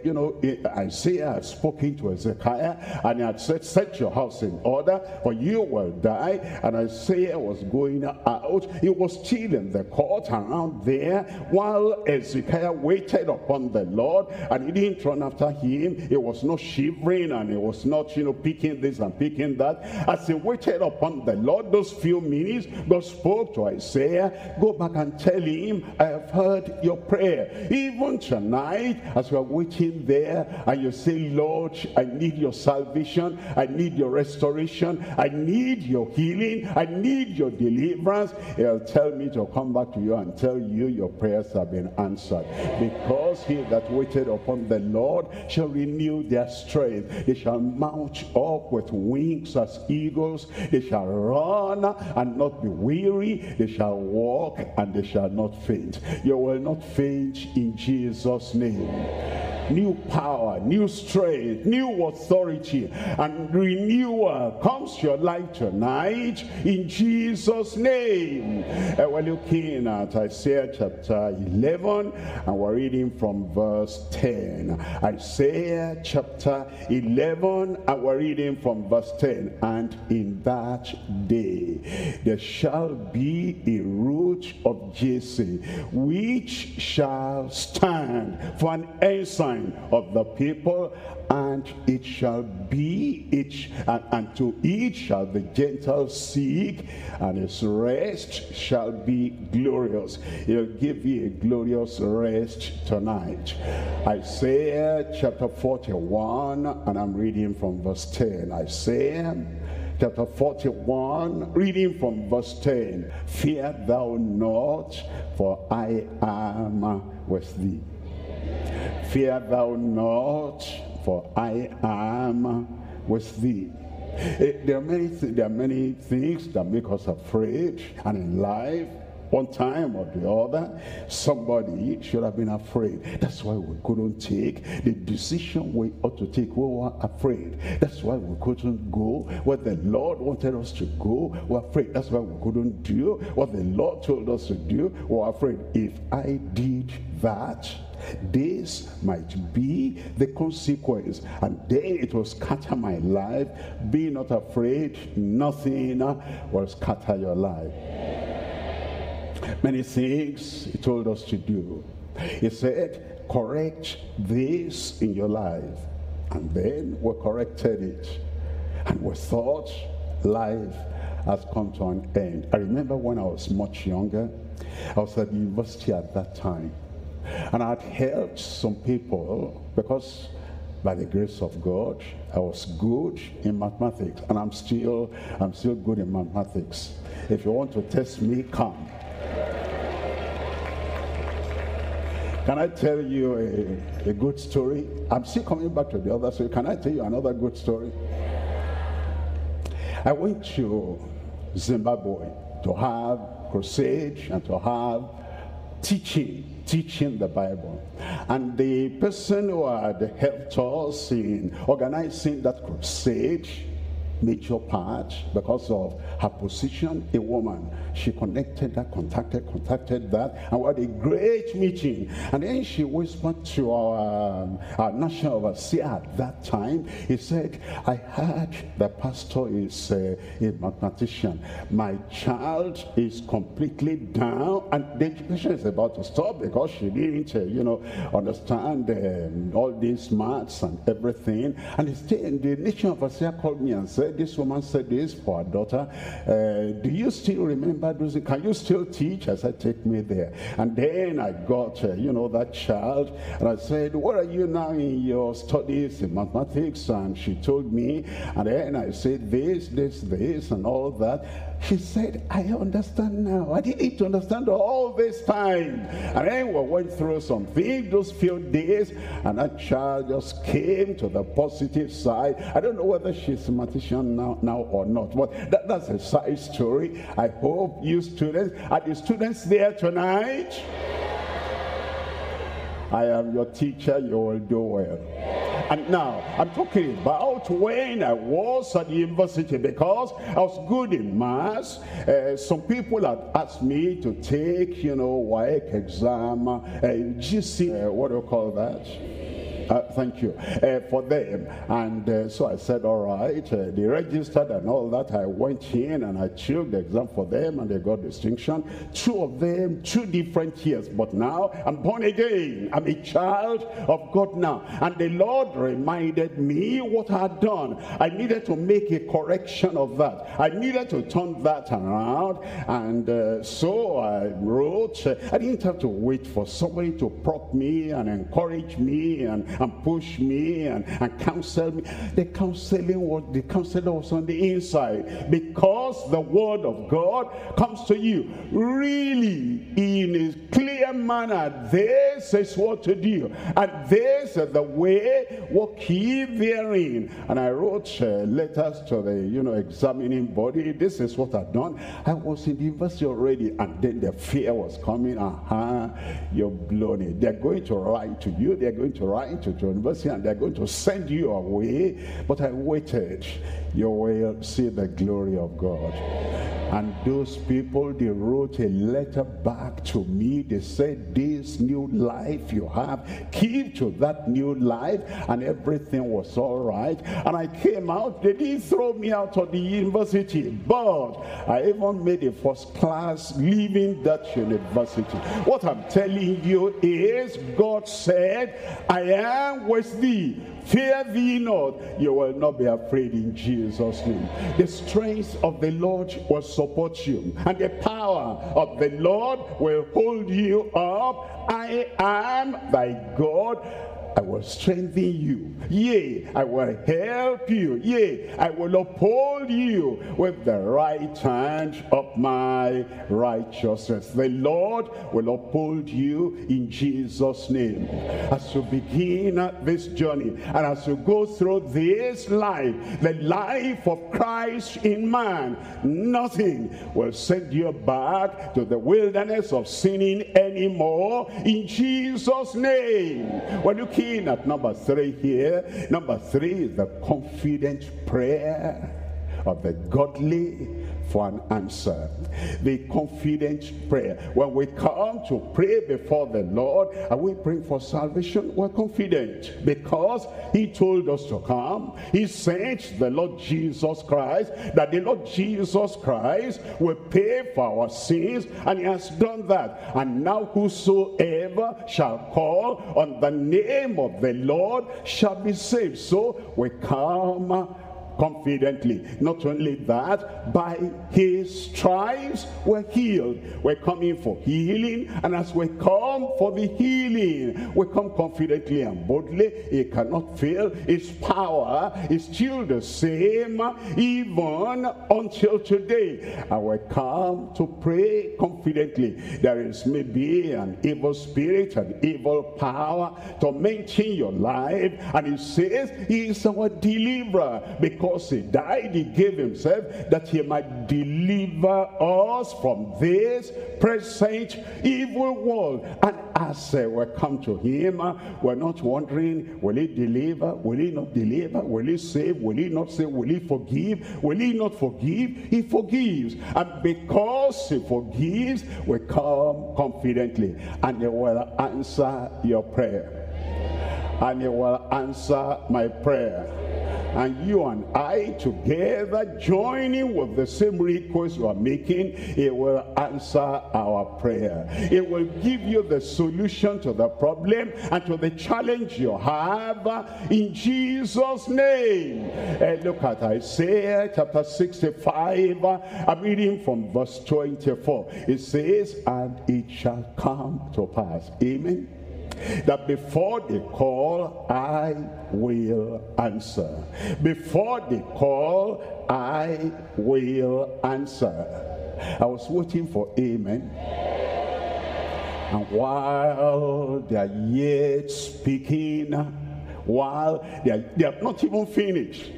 Isaiah had spoken to Ezekiah and he had said, "Set your house in order, for you will die." And Isaiah was going out. He was still in the court around there while Ezekiah waited upon the Lord, and he didn't run after him. He was not shivering, and he was not picking this and picking that. As he waited upon the Lord, those few minutes, God spoke to Isaiah, "Go back and tell him, I have heard your prayer." Even tonight, as you are waiting there and you say, "Lord, I need your salvation, I need your restoration, I need your healing, I need your deliverance," he'll tell me to come back to you and tell you your prayers have been answered. Because he that waited upon the Lord shall renew their strength. They shall mount up with wings as eagles. They shall run and not be weary. They shall walk and they shall not faint. You will not faint in Jesus' name. New power, new strength, new authority, and renewal comes to your life tonight in Jesus' name. We're looking at Isaiah chapter 11, and we're reading from verse 10. Isaiah chapter 11, and we're reading from verse 10. "And in that day there shall be a root of Jesse, which shall stand for an ensign of the people, and it shall be and to each shall the Gentiles seek, and his rest shall be glorious." He'll give you a glorious rest tonight. Isaiah chapter 41, and I'm reading from verse 10. Isaiah chapter 41, reading from verse 10. "Fear thou not, for I am with thee. Fear thou not, for I am with thee." There are many things that make us afraid, and in life, one time or the other, somebody should have been afraid. That's why we couldn't take the decision we ought to take. We were afraid. That's why we couldn't go where the Lord wanted us to go. We were afraid. That's why we couldn't do what the Lord told us to do. We were afraid. If I did that, this might be the consequence, and then it will scatter my life. Be not afraid, nothing will scatter your life. Many things he told us to do. He said, correct this in your life, and then we corrected it, and we thought life has come to an end. I remember when I was much younger, I was at the university at that time, and I'd helped some people because by the grace of God, I was good in mathematics, and I'm still good in mathematics. If you want to test me, come. Can I tell you a good story? I'm still coming back to the other story. Can I tell you another good story? I went to Zimbabwe to have crusade and to have teaching the Bible. And the person who had helped us in organizing that crusade, major part, because of her position, a woman, she contacted that, and we had a great meeting. And then she whispered to our national overseer at that time. He said, I heard the pastor is a mathematician. My child is completely down, and the education is about to stop because she didn't understand all these maths and everything. And the national overseer called me and said, this woman said this for her daughter. Do you still remember those? Can you still teach? I said, take me there. And then I got, that child. And I said, where are you now in your studies in mathematics? And she told me. And then I said, this, and all that. She said, I understand now. I didn't understand all this time. And then we went through something those few days, and that child just came to the positive side. I don't know whether she's a mathematician now or not, but that's a side story. I hope you students, are the students there tonight? I am your teacher, you will do well. And now, I'm talking about when I was at the university, because I was good in maths. Some people had asked me to take, WAEC exam, GC, what do you call that? Thank you, for them. And so I said, all right, they registered and all that. I went in and I took the exam for them, and they got distinction. Two of them, 2 different years. But now I'm born again. I'm a child of God now. And the Lord reminded me what I had done. I needed to make a correction of that. I needed to turn that around. And so I wrote. I didn't have to wait for somebody to prop me and encourage me and push me and counsel me. The counselor was on the inside, because the word of God comes to you really in a clear manner. This is what to do, and this is the way, walk ye therein. And I wrote letters to the examining body. This is what I've done. I was in the university already, and then the fear was coming. You're blown it. They're going to write to you. They're going to write to university, and they're going to send you away. But I waited. You will see the glory of God. And those people, they wrote a letter back to me. They said, this new life you have, keep to that new life. And everything was all right. And I came out. They didn't throw me out of the university, but I even made a first class leaving that university. What I'm telling you is, God said, I am with thee. Fear thee not. You will not be afraid in Jesus' name. The strength of the Lord will support you, and the power of the Lord will hold you up. I am thy God. I will strengthen you. Yea, I will help you. Yea, I will uphold you with the right hand of my righteousness. The Lord will uphold you in Jesus' name. As you begin this journey, and as you go through this life, the life of Christ in man, nothing will send you back to the wilderness of sinning anymore in Jesus' name. We're looking at number 3 here. Number 3 is the confident prayer of the godly for an answer. The confident prayer. When we come to pray before the Lord, and we pray for salvation, we're confident, because he told us to come. He sent the Lord Jesus Christ, that the Lord Jesus Christ will pay for our sins, and he has done that. And now whosoever shall call on the name of the Lord shall be saved. So we come confidently. Not only that, by his stripes we're healed. We're coming for healing, and as we come for the healing, we come confidently and boldly. It cannot fail. His power is still the same even until today. And we come to pray confidently. There is maybe an evil spirit, an evil power tormenting your life, and he says he is our deliverer. Because he died, he gave himself that he might deliver us from this present evil world. And as we come to him, we're not wondering, will he deliver, will he not deliver, will he save, will he not save, will he forgive, will he not forgive? He forgives. And because he forgives, we come confidently, and he will answer your prayer, and he will answer my prayer. And you and I together, joining with the same request you are making, it will answer our prayer. It will give you the solution to the problem and to the challenge you have in Jesus' name. Look at Isaiah chapter 65. I'm reading from verse 24. It says, and it shall come to pass. Amen. That before they call, I will answer. Before they call, I will answer. I was waiting for amen. And while they are yet speaking, while they are not even finished,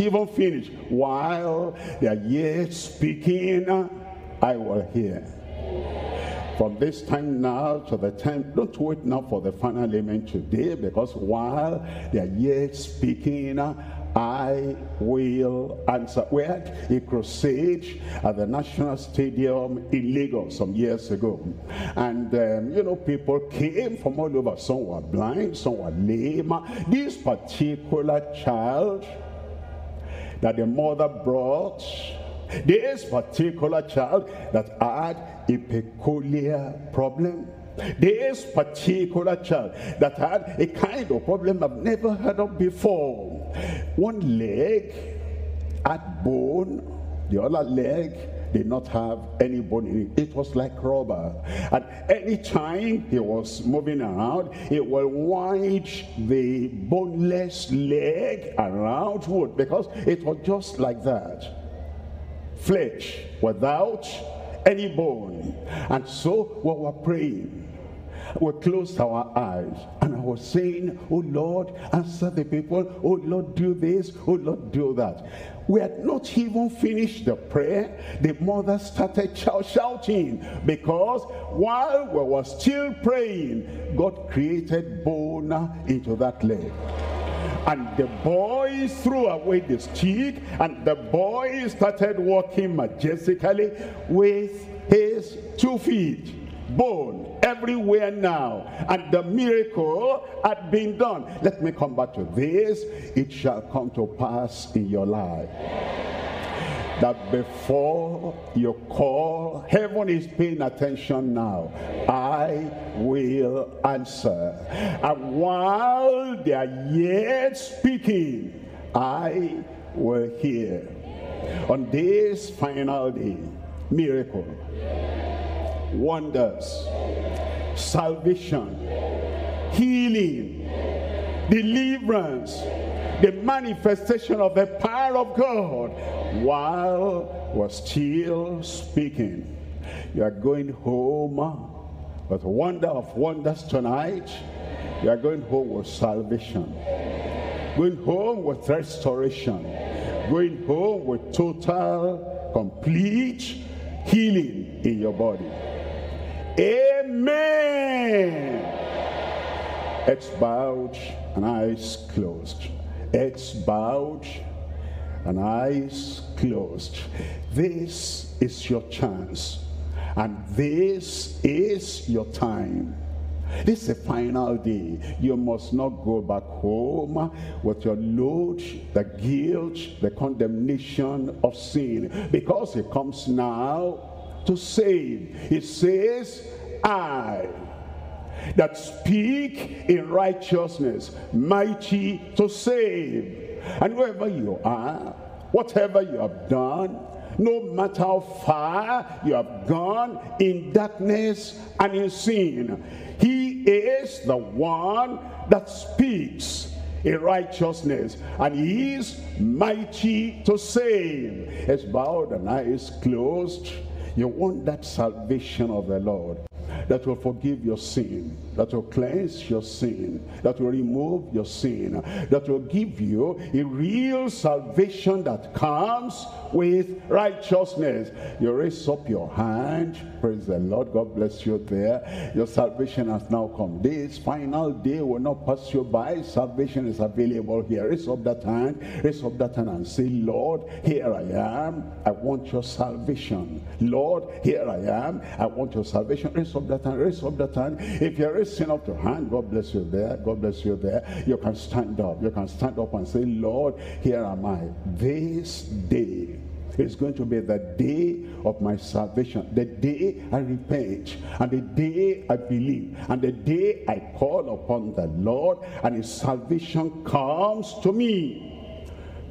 while they are yet speaking, I will hear. From this time now to the time, don't wait now for the final amen today, because while they are yet speaking, I will answer. We had a crusade at the National Stadium in Lagos some years ago. And, people came from all over. Some were blind, some were lame. This particular child that the mother brought, this particular child that had a peculiar problem, this particular child that had a kind of problem I've never heard of before. One leg had bone, the other leg did not have any bone in it. It was like rubber. And any time he was moving around, it will wind the boneless leg around wood, because it was just like that. Flesh without any bone. And so we were praying, we closed our eyes, and I was saying, oh Lord, answer the people. Oh Lord, do this. Oh Lord, do that. We had not even finished the prayer, the mother started shouting, because while we were still praying, God created bone into that leg. And the boy threw away the stick, and the boy started walking majestically with his 2 feet. Bone everywhere now, and the miracle had been done. Let me come back to this. It shall come to pass in your life that before you call, heaven is paying attention now. I will answer. And while they are yet speaking, I will hear. On this final day, miracle, wonders, salvation, healing, deliverance, the manifestation of the power of God while we're still speaking. You are going home with wonder of wonders tonight. You are going home with salvation, going home with restoration, going home with total, complete healing in your body. Amen. Heads bowed and eyes closed. Heads bowed and eyes closed. This is your chance, and this is your time. This is the final day. You must not go back home with your load, the guilt, the condemnation of sin, because he comes now to save. He says, I that speak in righteousness, mighty to save. And wherever you are, whatever you have done, no matter how far you have gone in darkness and in sin, he is the one that speaks in righteousness, and he is mighty to save. Heads bowed and eyes closed. You want that salvation of the Lord that will forgive your sin, that will cleanse your sin, that will remove your sin, that will give you a real salvation that comes with righteousness. You raise up your hand. Praise the Lord. God bless you there. Your salvation has now come. This final day will not pass you by. Salvation is available here. Raise up that hand. Raise up that hand and say, Lord, here I am. I want your salvation. Lord, here I am. I want your salvation. Raise up that hand. Raise up that hand. If you're raising up your hand, God bless you there. God bless you there. You can stand up. You can stand up and say, Lord, here am I. This day is going to be the day of my salvation, the day I repent, and the day I believe, and the day I call upon the Lord, and his salvation comes to me.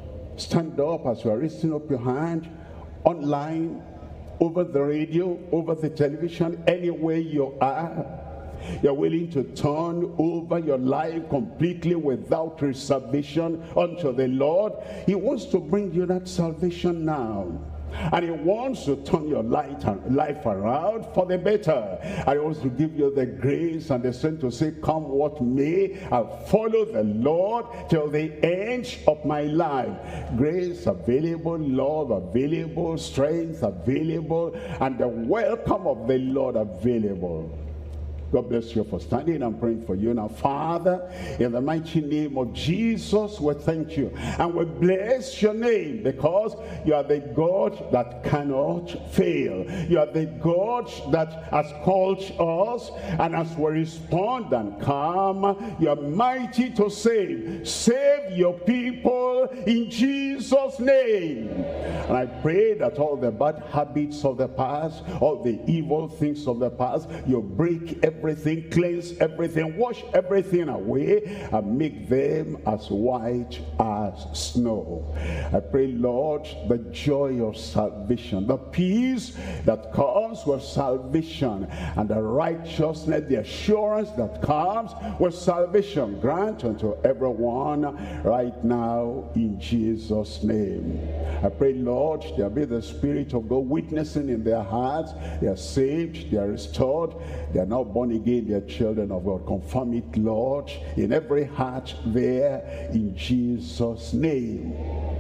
Stand up as you are raising up your hand, online, over the radio, over the television, anywhere you are. You're willing to turn over your life completely without reservation unto the Lord. He wants to bring you that salvation now. And he wants to turn your life around for the better. And he wants to give you the grace and the strength to say, come what may, I'll follow the Lord till the end of my life. Grace available, love available, strength available, and the welcome of the Lord available. God bless you for standing. I'm praying for you now. Father, in the mighty name of Jesus, we thank you and we bless your name, because you are the God that cannot fail. You are the God that has called us, and as we respond and come, you are mighty to save. Save your people in Jesus' name. And I pray that all the bad habits of the past, all the evil things of the past, you break everything, cleanse everything, wash everything away, and make them as white as snow. I pray, Lord, the joy of salvation, the peace that comes with salvation, and the righteousness, the assurance that comes with salvation, grant unto everyone right now in Jesus' name. I pray, Lord, there be the Spirit of God witnessing in their hearts. They are saved, they are restored, they are now born again, they are children of God. Confirm it, Lord, in every heart there, in Jesus' name.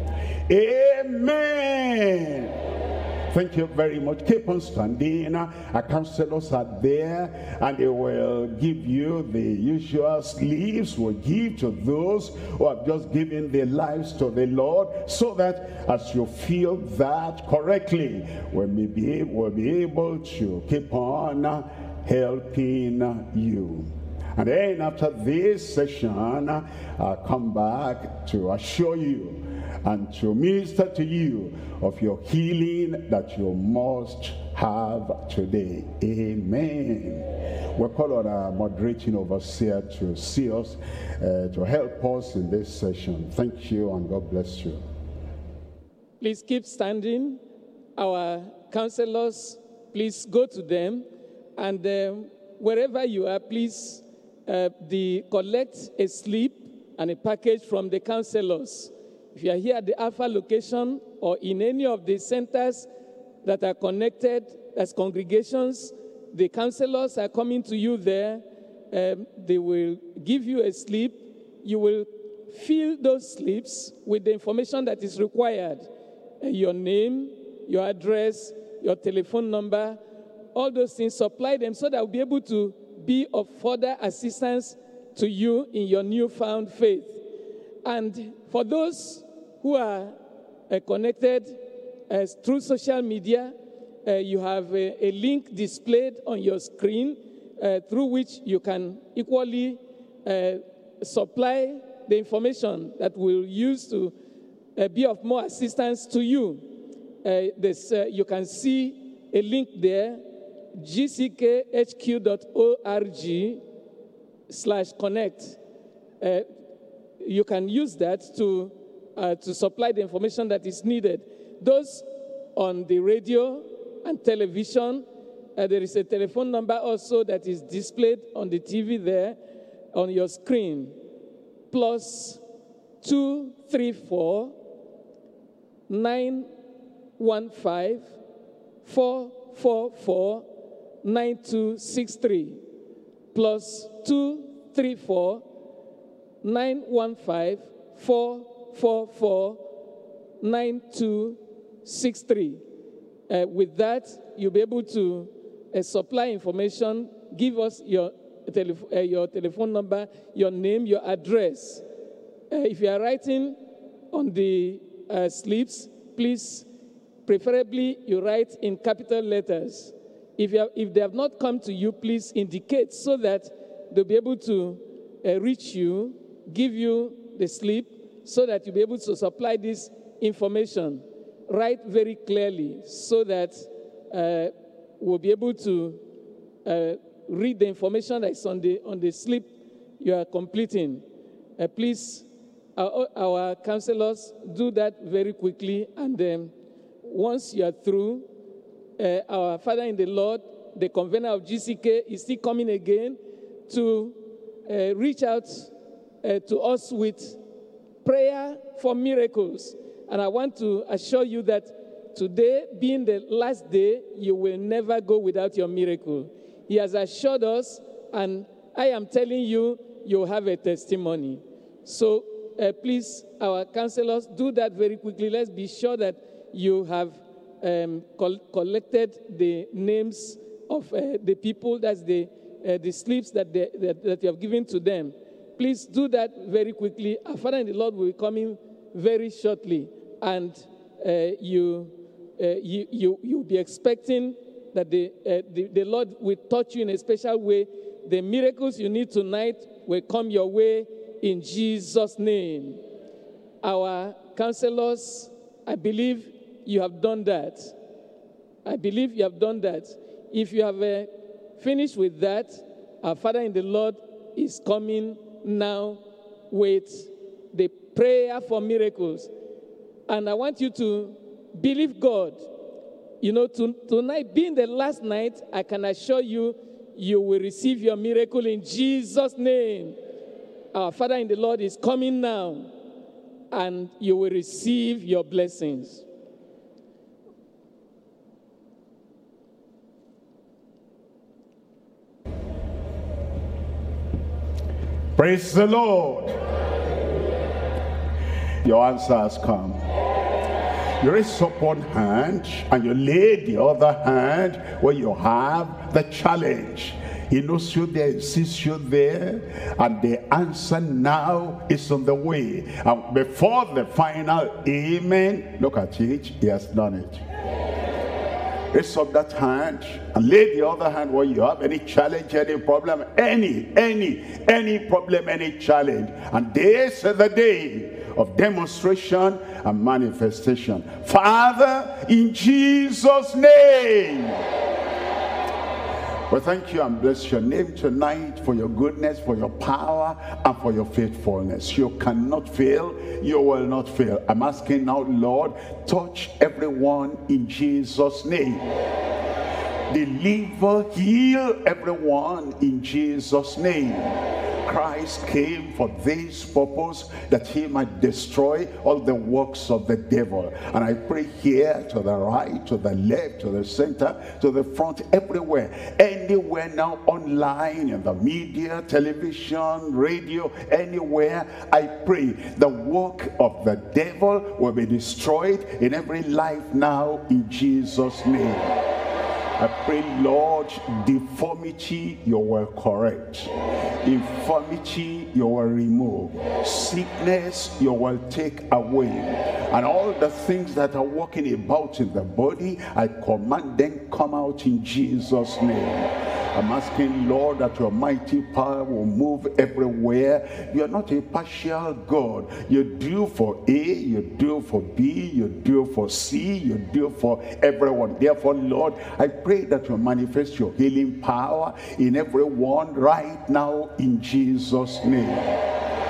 Amen. Thank you very much. Keep on standing. Our counselors are there, and they will give you the usual sleeves we'll give to those who have just given their lives to the Lord, so that as you feel that correctly, we'll be able to keep on helping you. And then after this session, I'll come back to assure you and to minister to you of your healing that you must have today. Amen. We'll call on our moderating overseer to see us, to help us in this session. Thank you, and God bless you. Please keep standing. Our counselors, please go to them. And wherever you are, please collect a slip and a package from the counselors. If you are here at the Alpha location or in any of the centers that are connected as congregations, the counselors are coming to you there. They will give you a slip. You will fill those slips with the information that is required. Your name, your address, your telephone number, all those things, supply them so that we'll be able to be of further assistance to you in your newfound faith. And for those who are connected through social media, you have a link displayed on your screen through which you can equally supply the information that we'll use to be of more assistance to you. You can see a link there, gckhq.org/connect. You can use that to to supply the information that is needed. Those on the radio and television, there is a telephone number also that is displayed on the TV there on your screen. Plus 234 915 444 9263. Plus 234 915 444 9263. With that, you'll be able to supply information. Give us your telephone number, your name, your address. If you are writing on the slips, please, preferably you write in capital letters. If they have not come to you, please indicate so that they'll be able to reach you, give you the slip, so that you'll be able to supply this information. Write very clearly so that we'll be able to read the information that is on the slip you are completing. Please, our counselors, do that very quickly, and once you are through, our Father in the Lord, the convener of GCK, is still coming again to reach out to us with prayer for miracles. And I want to assure you that today, being the last day, you will never go without your miracle. He has assured us, and I am telling you, you'll have a testimony. So please, our counselors, do that very quickly. Let's be sure that you have collected the names of the people, that's the slips that you have given to them. Please do that very quickly. Our Father in the Lord will be coming very shortly, and you'll be expecting that the Lord will touch you in a special way. The miracles you need tonight will come your way in Jesus' name. Our counselors, I believe you have done that. I believe you have done that. If you have finished with that, our Father in the Lord is coming now with the prayer for miracles. And I want you to believe God. You know, tonight being the last night, I can assure you, you will receive your miracle in Jesus' name. Our Father in the Lord is coming now, and you will receive your blessings. Praise the Lord. Your answer has come. You raise up one hand and you lay the other hand where you have the challenge. He knows you there, he sees you there, and the answer now is on the way. And before the final amen, look at it, he has done it. Raise up that hand and lay the other hand where you have any challenge, any problem, any problem, any challenge. And this is the day of demonstration and manifestation. Father, in Jesus' name, we thank you and bless your name tonight for your goodness, for your power, and for your faithfulness. You cannot fail. You will not fail. I'm asking now, Lord, touch everyone in Jesus' name. Deliver, heal everyone in Jesus' name. Christ came for this purpose, that he might destroy all the works of the devil. And I pray here, to the right, to the left, to the center, to the front, everywhere, anywhere now, online, in the media, television, radio, anywhere, I pray the work of the devil will be destroyed in every life now, in Jesus' name. I pray, Lord, deformity you will correct. Infirmity you will remove. Sickness you will take away. And all the things that are walking about in the body, I command them come out in Jesus' name. I'm asking, Lord, that your mighty power will move everywhere. You are not a partial God. You do for A, you do for B, you do for C, you do for everyone. Therefore, Lord, I pray that you manifest your healing power in everyone right now in Jesus' name.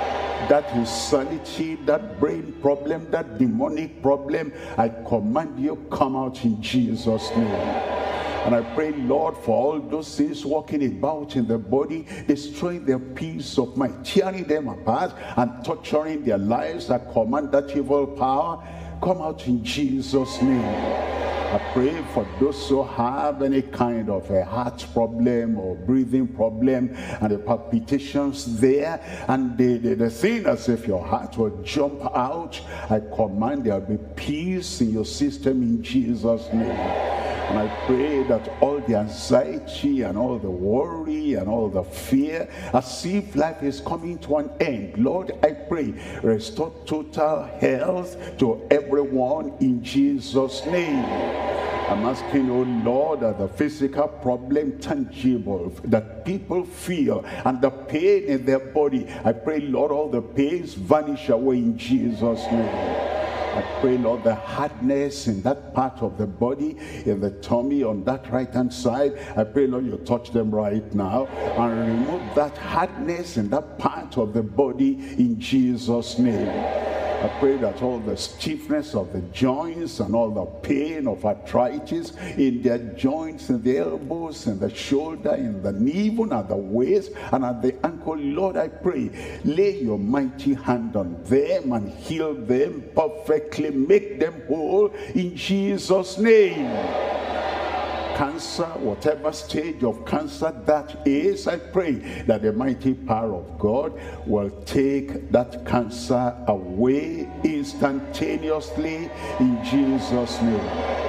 that insanity, that brain problem, that demonic problem, I command you, come out in Jesus' name. And I pray, Lord, for all those things walking about in the body, destroying their peace of mind, tearing them apart and torturing their lives. I command that evil power, come out in Jesus' name. I pray for those who have any kind of a heart problem or breathing problem and the palpitations there and the thing as if your heart will jump out. I command there will be peace in your system in Jesus' name. And I pray that all the anxiety and all the worry and all the fear, as if life is coming to an end, Lord, I pray, restore total health to everyone in Jesus' name. I'm asking, oh Lord, that the physical problem, tangible, that people feel, and the pain in their body, I pray, Lord, all the pains vanish away in Jesus' name. I pray, Lord, the hardness in that part of the body, in the tummy on that right-hand side, I pray, Lord, you touch them right now and remove that hardness in that part of the body in Jesus' name. I pray that all the stiffness of the joints and all the pain of arthritis in their joints, in the elbows, in the shoulder, in the knee, even at the waist and at the ankle, Lord, I pray, lay your mighty hand on them and heal them perfectly, make them whole in Jesus' name. Cancer, whatever stage of cancer that is, I pray that the mighty power of God will take that cancer away instantaneously in Jesus' name.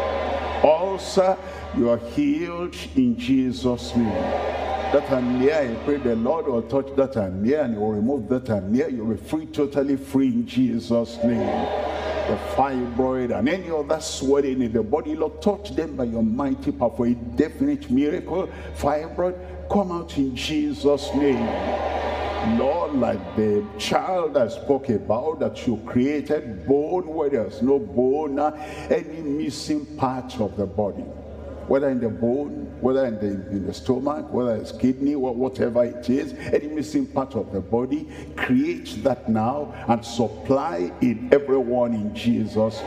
Also, you are healed in Jesus' name. That hernia, I pray the Lord will touch that hernia and he will remove that hernia. You'll be free, totally free in Jesus' name. The fibroid and any other swelling in the body, Lord, touch them by your mighty power for a definite miracle. Fibroid, come out in Jesus' name. Lord, like the child I spoke about, that you created bone where there's no bone, any missing part of the body, whether in the bone, whether in the stomach, whether it's kidney, whatever it is, any missing part of the body, create that now and supply in everyone in Jesus'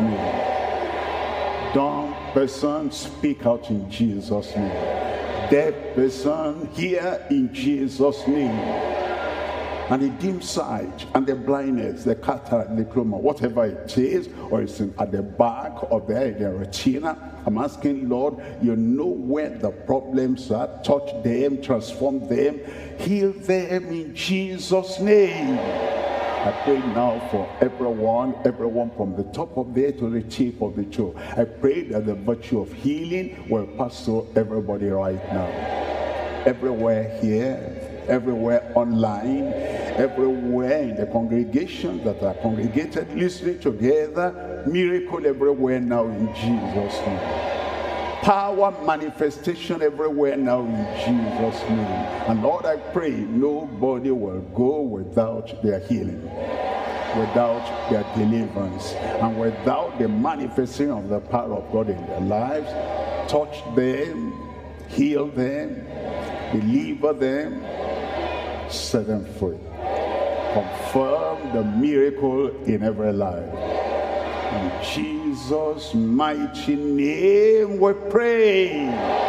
name. Dumb person, speak out in Jesus' name. Deaf person, hear in Jesus' name. And the dim sight and the blindness, the cataract, the glaucoma, whatever it is, or it's at the back of the retina, I'm asking, Lord, you know where the problems are. Touch them, transform them, heal them in Jesus' name. I pray now for everyone from the top of the head to the tip of the toe. I pray that the virtue of healing will pass through everybody right now. Everywhere here, everywhere online, everywhere in the congregation that are congregated, listening together, miracle everywhere now in Jesus' name. Power manifestation everywhere now in Jesus' name. And Lord, I pray nobody will go without their healing, without their deliverance, and without the manifestation of the power of God in their lives. Touch them, heal them, deliver them, set them free. Confirm the miracle in every life. In Jesus' mighty name we pray.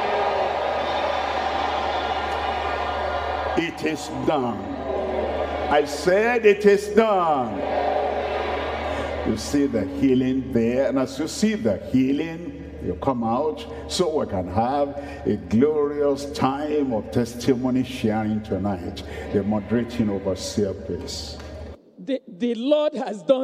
It is done. I said it is done. You see the healing there, and as you see the healing, you come out so we can have a glorious time of testimony sharing tonight. The moderating overseer, please. The Lord has done